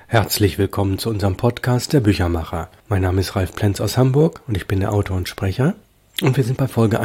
Herzlich willkommen zu unserem Podcast Der Büchermacher. Mein Name ist Ralf Plenz aus Hamburg und ich bin der Autor und Sprecher. Und wir sind bei Folge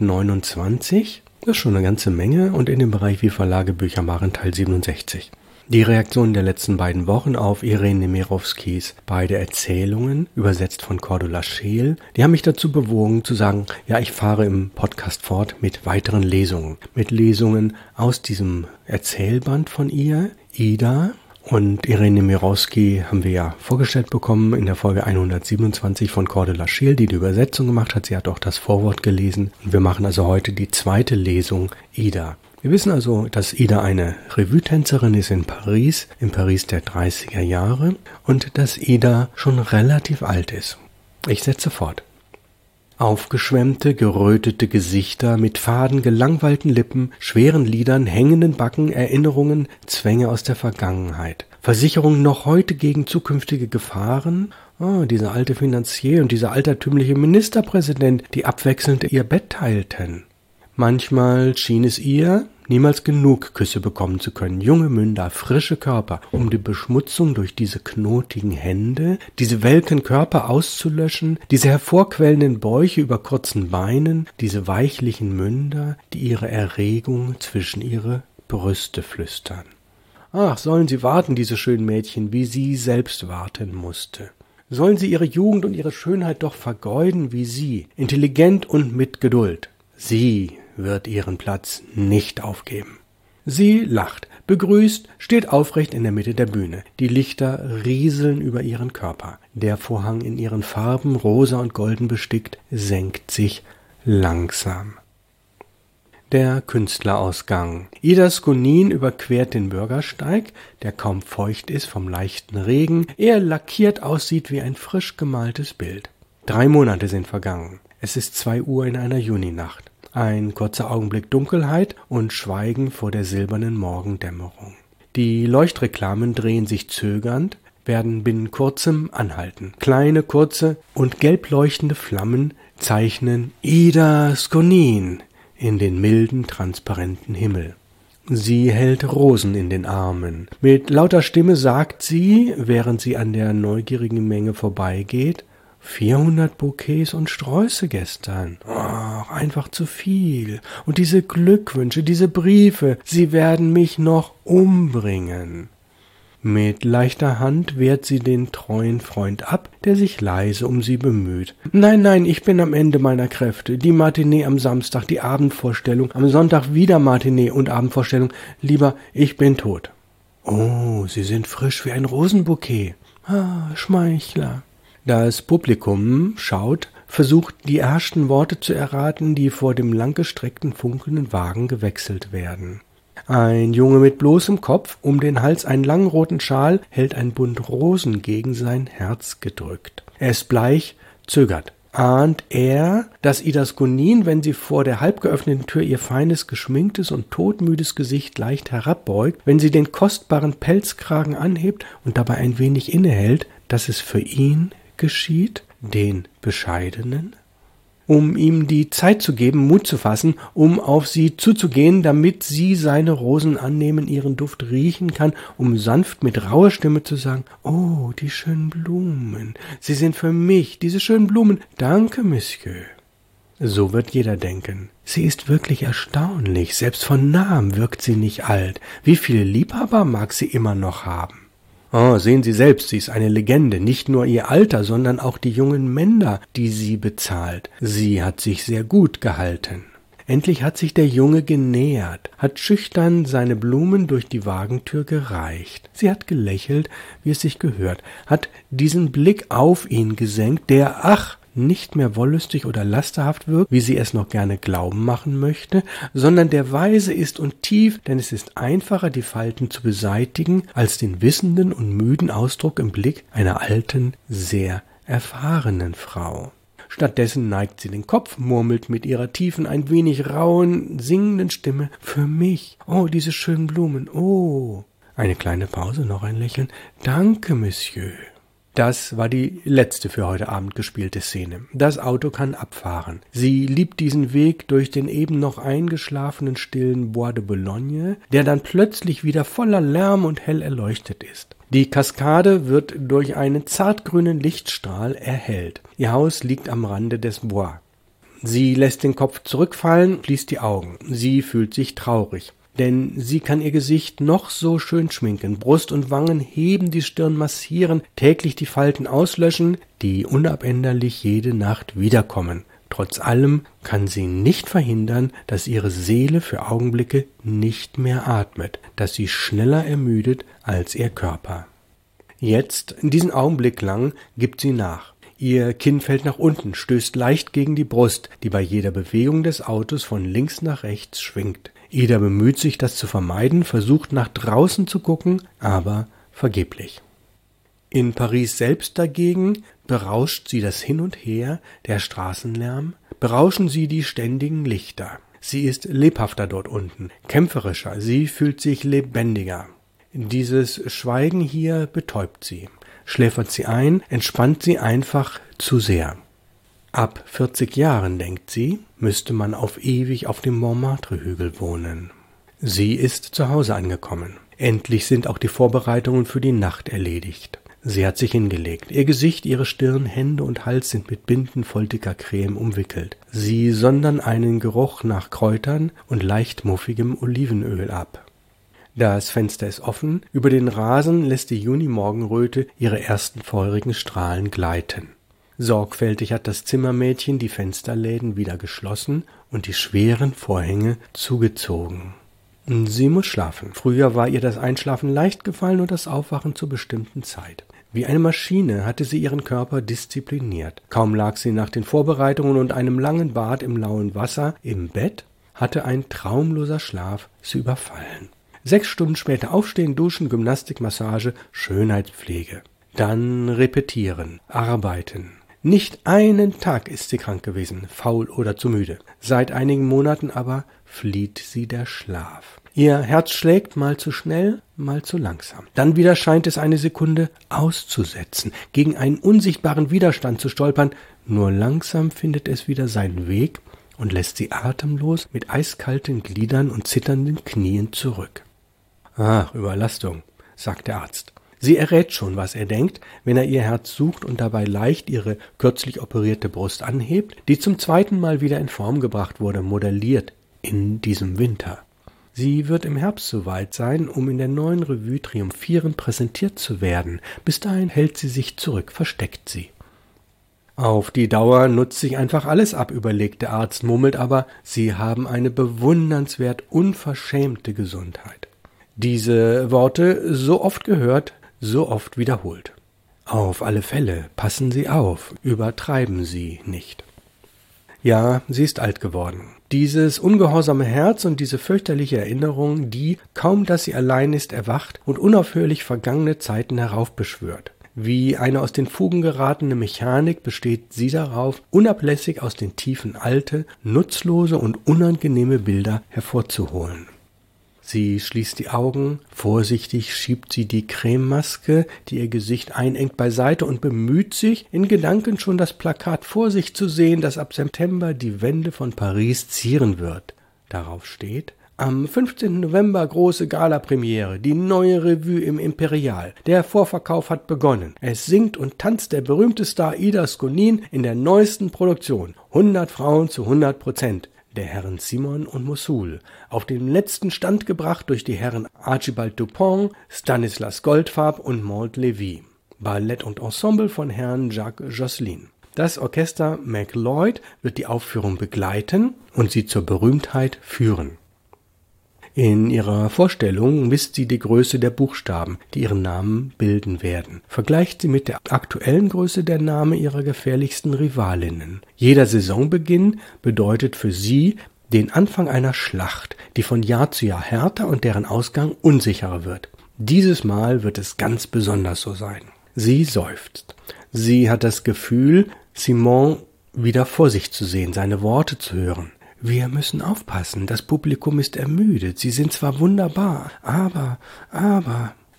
129. Das ist schon eine ganze Menge und in dem Bereich Wie Verlage Bücher machen Teil 67. Die Reaktionen der letzten beiden Wochen auf Irene Nemirovskis beide Erzählungen, übersetzt von Cordula Scheel, die haben mich dazu bewogen zu sagen, ja, ich fahre im Podcast fort mit weiteren Lesungen. Mit Lesungen aus diesem Erzählband von ihr, Ida. Und Irene Nemirovsky haben wir ja vorgestellt bekommen in der Folge 127 von Cordula Scheel, die Übersetzung gemacht hat. Sie hat auch das Vorwort gelesen. Und wir machen also heute die zweite Lesung Ida. Wir wissen also, dass Ida eine Revue-Tänzerin ist in Paris der 30er Jahre und dass Ida schon relativ alt ist. Ich setze fort. Aufgeschwemmte, gerötete Gesichter mit faden, gelangweilten Lippen, schweren Lidern, hängenden Backen, Erinnerungen, Zwänge aus der Vergangenheit. Versicherungen noch heute gegen zukünftige Gefahren. Dieser alte Finanzier und dieser altertümliche Ministerpräsident, die abwechselnd ihr Bett teilten. Manchmal schien es ihr, niemals genug Küsse bekommen zu können. Junge Münder, frische Körper, um die Beschmutzung durch diese knotigen Hände, diese welken Körper auszulöschen, diese hervorquellenden Bäuche über kurzen Beinen, diese weichlichen Münder, die ihre Erregung zwischen ihre Brüste flüstern. Ach, sollen sie warten, diese schönen Mädchen, wie sie selbst warten musste. Sollen sie ihre Jugend und ihre Schönheit doch vergeuden wie sie, intelligent und mit Geduld. Sie wird ihren Platz nicht aufgeben. Sie lacht, begrüßt, steht aufrecht in der Mitte der Bühne. Die Lichter rieseln über ihren Körper. Der Vorhang in ihren Farben, rosa und golden bestickt, senkt sich langsam. Der Künstlerausgang. Ida Skonin überquert den Bürgersteig, der kaum feucht ist vom leichten Regen, er lackiert aussieht wie ein frisch gemaltes Bild. 3 Monate sind vergangen. Es ist 2 Uhr in einer Juninacht. Ein kurzer Augenblick Dunkelheit und Schweigen vor der silbernen Morgendämmerung. Die Leuchtreklamen drehen sich zögernd, werden binnen kurzem anhalten. Kleine, kurze und gelb leuchtende Flammen zeichnen Ida Skonin in den milden, transparenten Himmel. Sie hält Rosen in den Armen. Mit lauter Stimme sagt sie, während sie an der neugierigen Menge vorbeigeht, 400 Bouquets und Sträuße gestern. Ach, einfach zu viel. Und diese Glückwünsche, diese Briefe, sie werden mich noch umbringen. Mit leichter Hand wehrt sie den treuen Freund ab, der sich leise um sie bemüht. Nein, ich bin am Ende meiner Kräfte. Die Matinee am Samstag, die Abendvorstellung, am Sonntag wieder Matinee und Abendvorstellung. Lieber, ich bin tot. Oh, Sie sind frisch wie ein Rosenbouquet. Schmeichler. Das Publikum schaut, versucht, die ersten Worte zu erraten, die vor dem langgestreckten, funkelnden Wagen gewechselt werden. Ein Junge mit bloßem Kopf, um den Hals einen langen roten Schal, hält ein Bund Rosen gegen sein Herz gedrückt. Er ist bleich, zögert. Ahnt er, dass Ida Skonin, wenn sie vor der halb geöffneten Tür ihr feines, geschminktes und todmüdes Gesicht leicht herabbeugt, wenn sie den kostbaren Pelzkragen anhebt und dabei ein wenig innehält, dass es für ihn geschieht, den Bescheidenen? Um ihm die Zeit zu geben, Mut zu fassen, um auf sie zuzugehen, damit sie seine Rosen annehmen, ihren Duft riechen kann, um sanft mit rauer Stimme zu sagen, oh, die schönen Blumen, sie sind für mich, diese schönen Blumen, danke, Monsieur. So wird jeder denken. Sie ist wirklich erstaunlich, selbst von Namen wirkt sie nicht alt. Wie viele Liebhaber mag sie immer noch haben? Oh, sehen Sie selbst, sie ist eine Legende, nicht nur ihr Alter, sondern auch die jungen Männer, die sie bezahlt. Sie hat sich sehr gut gehalten. Endlich hat sich der Junge genähert, hat schüchtern seine Blumen durch die Wagentür gereicht. Sie hat gelächelt, wie es sich gehört, hat diesen Blick auf ihn gesenkt, der, nicht mehr wollüstig oder lasterhaft wirkt, wie sie es noch gerne glauben machen möchte, sondern der weise ist und tief, denn es ist einfacher, die Falten zu beseitigen, als den wissenden und müden Ausdruck im Blick einer alten, sehr erfahrenen Frau. Stattdessen neigt sie den Kopf, murmelt mit ihrer tiefen, ein wenig rauen, singenden Stimme, für mich, oh, diese schönen Blumen, oh. Eine kleine Pause, noch ein Lächeln, danke, Monsieur. Das war die letzte für heute Abend gespielte Szene. Das Auto kann abfahren. Sie liebt diesen Weg durch den eben noch eingeschlafenen stillen Bois de Boulogne, der dann plötzlich wieder voller Lärm und hell erleuchtet ist. Die Kaskade wird durch einen zartgrünen Lichtstrahl erhellt. Ihr Haus liegt am Rande des Bois. Sie lässt den Kopf zurückfallen, schließt die Augen. Sie fühlt sich traurig. Denn sie kann ihr Gesicht noch so schön schminken, Brust und Wangen heben, die Stirn massieren, täglich die Falten auslöschen, die unabänderlich jede Nacht wiederkommen. Trotz allem kann sie nicht verhindern, dass ihre Seele für Augenblicke nicht mehr atmet, dass sie schneller ermüdet als ihr Körper. Jetzt, diesen Augenblick lang, gibt sie nach. Ihr Kinn fällt nach unten, stößt leicht gegen die Brust, die bei jeder Bewegung des Autos von links nach rechts schwingt. Ida bemüht sich, das zu vermeiden, versucht nach draußen zu gucken, aber vergeblich. In Paris selbst dagegen berauscht sie das Hin und Her, der Straßenlärm, berauschen sie die ständigen Lichter. Sie ist lebhafter dort unten, kämpferischer, sie fühlt sich lebendiger. Dieses Schweigen hier betäubt sie, schläfert sie ein, entspannt sie einfach zu sehr. Ab 40 Jahren, denkt sie, müsste man auf ewig auf dem Montmartre-Hügel wohnen. Sie ist zu Hause angekommen. Endlich sind auch die Vorbereitungen für die Nacht erledigt. Sie hat sich hingelegt. Ihr Gesicht, ihre Stirn, Hände und Hals sind mit Binden voll dicker Creme umwickelt. Sie sondern einen Geruch nach Kräutern und leicht muffigem Olivenöl ab. Das Fenster ist offen. Über den Rasen lässt die Junimorgenröte ihre ersten feurigen Strahlen gleiten. Sorgfältig hat das Zimmermädchen die Fensterläden wieder geschlossen und die schweren Vorhänge zugezogen. Sie muss schlafen. Früher war ihr das Einschlafen leicht gefallen und das Aufwachen zur bestimmten Zeit. Wie eine Maschine hatte sie ihren Körper diszipliniert. Kaum lag sie nach den Vorbereitungen und einem langen Bad im lauen Wasser im Bett, hatte ein traumloser Schlaf sie überfallen. 6 Stunden später aufstehen, duschen, Gymnastik, Massage, Schönheitspflege. Dann repetieren, arbeiten. Nicht einen Tag ist sie krank gewesen, faul oder zu müde. Seit einigen Monaten aber flieht sie der Schlaf. Ihr Herz schlägt mal zu schnell, mal zu langsam. Dann wieder scheint es eine Sekunde auszusetzen, gegen einen unsichtbaren Widerstand zu stolpern. Nur langsam findet es wieder seinen Weg und lässt sie atemlos mit eiskalten Gliedern und zitternden Knien zurück. »Ach, Überlastung«, sagt der Arzt. Sie errät schon, was er denkt, wenn er ihr Herz sucht und dabei leicht ihre kürzlich operierte Brust anhebt, die zum 2. Mal wieder in Form gebracht wurde, modelliert in diesem Winter. Sie wird im Herbst soweit sein, um in der neuen Revue triumphierend präsentiert zu werden. Bis dahin hält sie sich zurück, versteckt sie. Auf die Dauer nutzt sich einfach alles ab, überlegt der Arzt, murmelt aber, Sie haben eine bewundernswert unverschämte Gesundheit. Diese Worte so oft gehört, so oft wiederholt. Auf alle Fälle, passen Sie auf, übertreiben Sie nicht. Ja, sie ist alt geworden. Dieses ungehorsame Herz und diese fürchterliche Erinnerung, die, kaum dass sie allein ist, erwacht und unaufhörlich vergangene Zeiten heraufbeschwört. Wie eine aus den Fugen geratene Mechanik besteht sie darauf, unablässig aus den Tiefen alte, nutzlose und unangenehme Bilder hervorzuholen. Sie schließt die Augen, vorsichtig schiebt sie die Crememaske, die ihr Gesicht einengt, beiseite und bemüht sich, in Gedanken schon das Plakat vor sich zu sehen, das ab September die Wände von Paris zieren wird. Darauf steht: Am 15. November große Gala-Premiere, die neue Revue im Imperial. Der Vorverkauf hat begonnen. Es singt und tanzt der berühmte Star Ida Skonin in der neuesten Produktion. 100 Frauen zu 100%. Der Herren Simon und Mossoul, auf den letzten Stand gebracht durch die Herren Archibald Dupont, Stanislas Goldfarb und Maud Levy. Ballett und Ensemble von Herrn Jacques Josselin. Das Orchester MacLeod wird die Aufführung begleiten und sie zur Berühmtheit führen. In ihrer Vorstellung misst sie die Größe der Buchstaben, die ihren Namen bilden werden. Vergleicht sie mit der aktuellen Größe der Namen ihrer gefährlichsten Rivalinnen. Jeder Saisonbeginn bedeutet für sie den Anfang einer Schlacht, die von Jahr zu Jahr härter und deren Ausgang unsicherer wird. Dieses Mal wird es ganz besonders so sein. Sie seufzt. Sie hat das Gefühl, Simon wieder vor sich zu sehen, seine Worte zu hören. Wir müssen aufpassen, das Publikum ist ermüdet, sie sind zwar wunderbar, aber...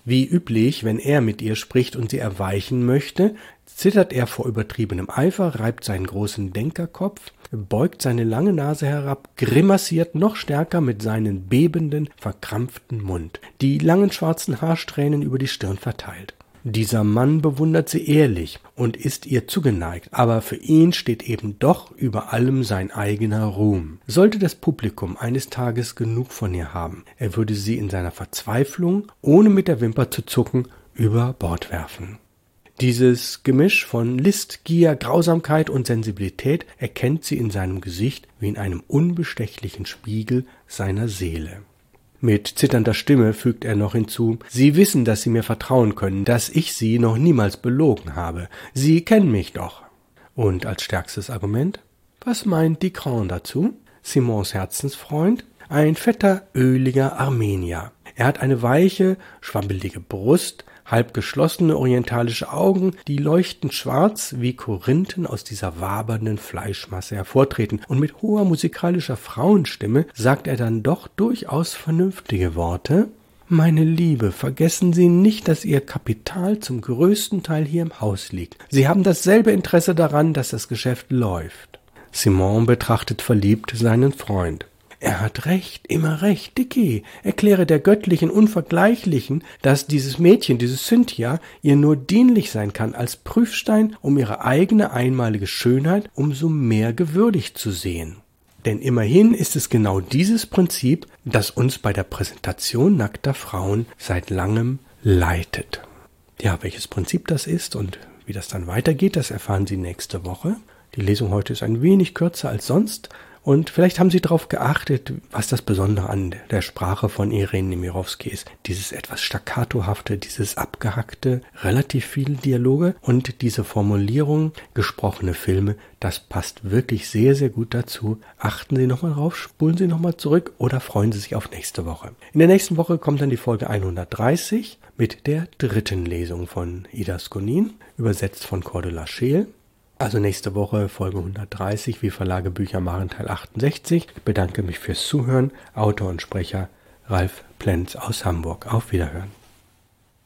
Wie üblich, wenn er mit ihr spricht und sie erweichen möchte, zittert er vor übertriebenem Eifer, reibt seinen großen Denkerkopf, beugt seine lange Nase herab, grimassiert noch stärker mit seinem bebenden, verkrampften Mund, die langen schwarzen Haarsträhnen über die Stirn verteilt. Dieser Mann bewundert sie ehrlich und ist ihr zugeneigt, aber für ihn steht eben doch über allem sein eigener Ruhm. Sollte das Publikum eines Tages genug von ihr haben, er würde sie in seiner Verzweiflung, ohne mit der Wimper zu zucken, über Bord werfen. Dieses Gemisch von List, Gier, Grausamkeit und Sensibilität erkennt sie in seinem Gesicht wie in einem unbestechlichen Spiegel seiner Seele. Mit zitternder Stimme fügt er noch hinzu: »Sie wissen, dass Sie mir vertrauen können, dass ich Sie noch niemals belogen habe. Sie kennen mich doch.« Und als stärkstes Argument: »Was meint Dicran dazu?« Simons Herzensfreund, ein fetter, öliger Armenier. Er hat eine weiche, schwammelige Brust, halb geschlossene orientalische Augen, die leuchtend schwarz wie Korinthen aus dieser wabernden Fleischmasse hervortreten, und mit hoher musikalischer Frauenstimme sagt er dann doch durchaus vernünftige Worte. »Meine Liebe, vergessen Sie nicht, dass Ihr Kapital zum größten Teil hier im Haus liegt. Sie haben dasselbe Interesse daran, dass das Geschäft läuft.« Simon betrachtet verliebt seinen Freund. »Er hat recht, immer recht, Dicky. Erkläre der göttlichen Unvergleichlichen, dass dieses Mädchen, diese Cynthia, ihr nur dienlich sein kann als Prüfstein, um ihre eigene einmalige Schönheit umso mehr gewürdigt zu sehen. Denn immerhin ist es genau dieses Prinzip, das uns bei der Präsentation nackter Frauen seit langem leitet.« Ja, welches Prinzip das ist und wie das dann weitergeht, das erfahren Sie nächste Woche. Die Lesung heute ist ein wenig kürzer als sonst. Und vielleicht haben Sie darauf geachtet, was das Besondere an der Sprache von Irene Nemirovsky ist. Dieses etwas Staccatohafte, dieses Abgehackte, relativ viele Dialoge und diese Formulierung, gesprochene Filme, das passt wirklich sehr, sehr gut dazu. Achten Sie nochmal drauf, spulen Sie nochmal zurück oder freuen Sie sich auf nächste Woche. In der nächsten Woche kommt dann die Folge 130 mit der dritten Lesung von Ida Skonin, übersetzt von Cordula Scheel. Also nächste Woche Folge 130, wie Verlage Bücher machen, Teil 68. Ich bedanke mich fürs Zuhören. Autor und Sprecher Ralf Plenz aus Hamburg. Auf Wiederhören.